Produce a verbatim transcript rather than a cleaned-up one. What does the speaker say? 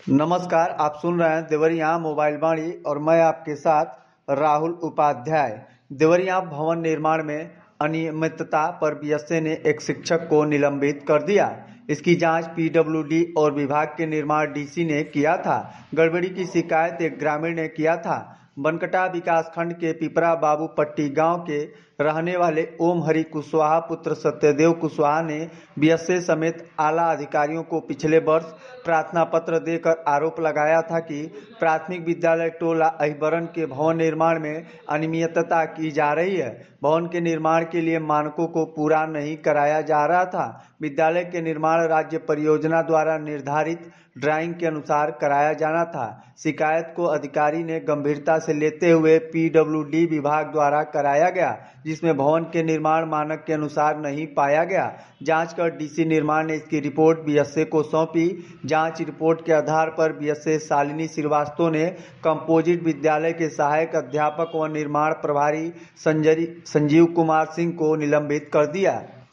नमस्कार, आप सुन रहे हैं देवरिया मोबाइल वाणी और मैं आपके साथ राहुल उपाध्याय। देवरिया भवन निर्माण में अनियमितता पर बीएसए ने एक शिक्षक को निलंबित कर दिया। इसकी जांच पीडब्ल्यूडी और विभाग के निर्माण डीसी ने किया था। गड़बड़ी की शिकायत एक ग्रामीण ने किया था। बनकटा विकासखंड के पिपरा बाबू पट्टी गांव के रहने वाले ओम हरि कुशवाहा पुत्र सत्यदेव कुशवाहा ने बीएसए समेत आला अधिकारियों को पिछले वर्ष प्रार्थना पत्र देकर आरोप लगाया था कि प्राथमिक विद्यालय टोला अहिबरन के भवन निर्माण में अनियमितता की जा रही है। भवन के निर्माण के लिए मानकों को पूरा नहीं कराया जा रहा था। विद्यालय के निर्माण राज्य परियोजना द्वारा निर्धारित ड्राइंग के अनुसार कराया जाना था। शिकायत को अधिकारी ने गंभीरता से लेते हुए पीडब्ल्यूडी विभाग द्वारा कराया गया, जिसमें भवन के निर्माण मानक के अनुसार नहीं पाया गया। जांच कर डीसी निर्माण ने इसकी रिपोर्ट बीएसए को सौंपी। जांच रिपोर्ट के आधार पर बीएसए शालिनी श्रीवास्तव ने कंपोजिट विद्यालय के सहायक अध्यापक व निर्माण प्रभारी संजरी संजीव कुमार सिंह को निलंबित कर दिया।